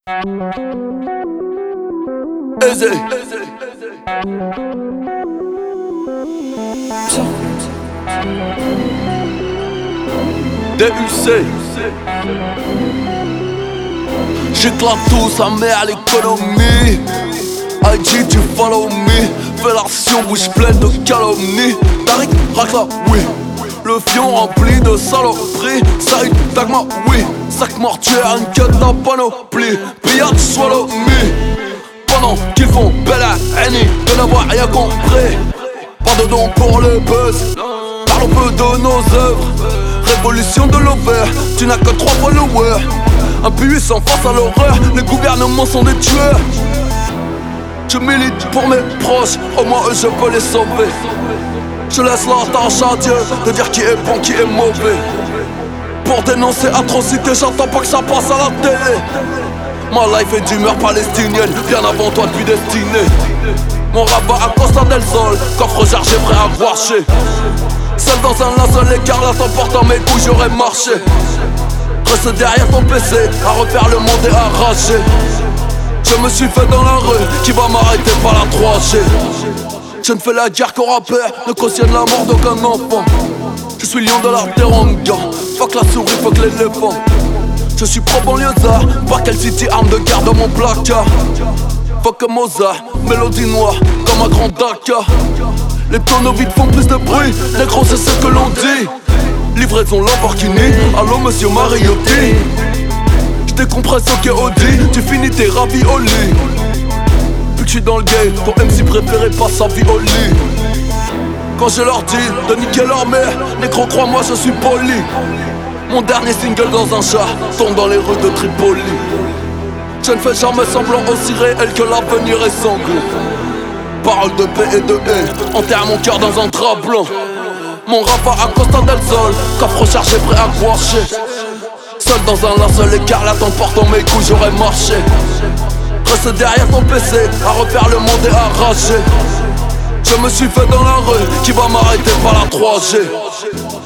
Easy. DUC. J'éclate tout, sa mère l'économie. IG tu follow me. Fais l'action, bouche pleine de calomnie. Tariq, Rakla, oui. Le fion rempli de saloperies. Saïd, Dagma, oui. Sac mortuaire, une queue de panoplie. Pillard, swallow me. Pendant qu'ils font belle à Annie de n'avoir rien compris. Pas de don pour le buzz. Parlons peu de nos œuvres. Révolution de l'over. Tu n'as que 3 followers. Impuissant face à l'horreur. Les gouvernements sont des tueurs. Je milite pour mes proches, au moins eux je peux les sauver. Je laisse la tâche à Dieu de dire qui est bon, qui est mauvais. Pour dénoncer atrocité, j'attends pas que ça passe à la télé. Ma life est d'humeur palestinienne, bien avant toi depuis destinée. Mon rabat à Costa del Sol, coffre chargé prêt à boire-cher. Seul dans un linceul écart, là t'emportant mes couilles, j'aurais marché. Reste derrière ton PC, à refaire le monde et à rager. Je me suis fait dans la rue, qui va m'arrêter par la 3G. Je ne fais la guerre qu'au rappeur, ne cautionne la mort d'aucun enfant. Je suis lion de la teranga, fuck la souris, fuck l'éléphant. Je suis pro-banlieusard, par quelle city arme de guerre dans mon placard. Fuck Mozart, mélodie noire, comme un grand Dakar. Les tonneaux vides font plus de bruit, les gros c'est ce que l'on dit. Livraison Lamborghini, allô monsieur Mariotti. Décompresse au K.O.D, tu finis tes raviolis. Puis que je suis dans le game, ton MC préféré passe sa vie au lit. Quand je leur dis de niquer leur mère, négro crois-moi je suis poli. Mon dernier single dans un char tombe dans les rues de Tripoli. Je ne fais jamais semblant aussi réel que l'avenir est sanglant. Parole de paix et de haine, enterre mon cœur dans un drap blanc. Mon rap à Costa del Sol, coffre chargé prêt à boire-cher. Seul dans un linceul écart, là t'emportant mes couilles, j'aurais marché. Reste derrière ton PC, à refaire le monde et à rager. Je me suis fait dans la rue, qui va m'arrêter par la 3G.